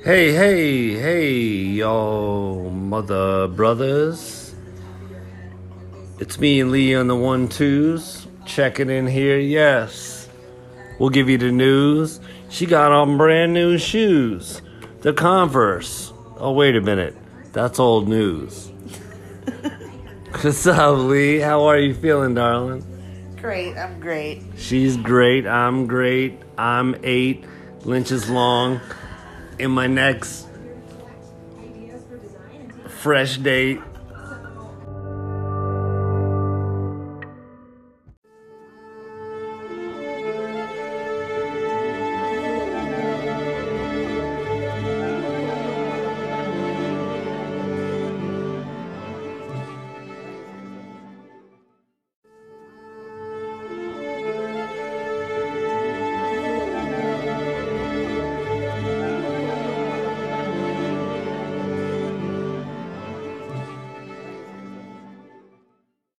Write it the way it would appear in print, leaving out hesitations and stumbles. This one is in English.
Hey, y'all mother brothers. It's me and Lee on the 1-2s. Checking in here, yes. We'll give you the news. She got on brand new shoes. The Converse. Oh, wait a minute. That's old news. What's up, Lee? How are you feeling, darling? Great, I'm great. She's great. I'm great. I'm 8 inches long. In my next fresh date